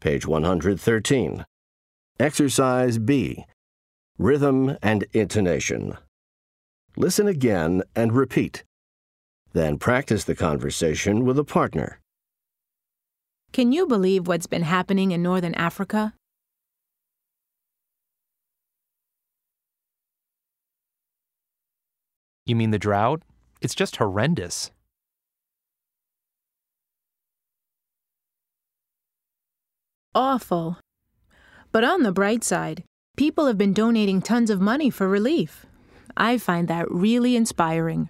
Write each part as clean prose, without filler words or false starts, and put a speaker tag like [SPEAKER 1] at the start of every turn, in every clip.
[SPEAKER 1] page 113. Exercise B. Rhythm and intonation. Listen again and repeat. Then practice the conversation with a partner.
[SPEAKER 2] Can you believe what's been happening in Northern Africa?
[SPEAKER 3] You mean the drought? It's just horrendous.
[SPEAKER 2] Awful. But on the bright side, people have been donating tons of money for relief. I find that really inspiring.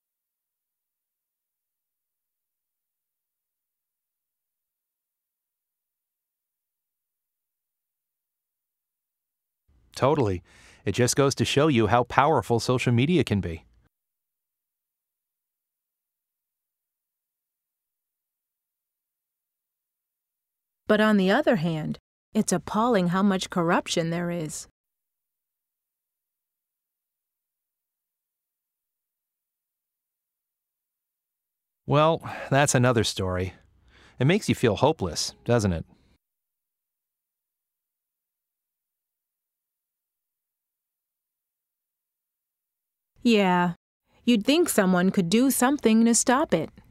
[SPEAKER 3] Totally. It just goes to show you how powerful social media can be.
[SPEAKER 2] But on the other hand, it's appalling how much corruption there is.
[SPEAKER 3] Well, that's another story. It makes you feel hopeless, doesn't it?
[SPEAKER 2] Yeah, you'd think someone could do something to stop it.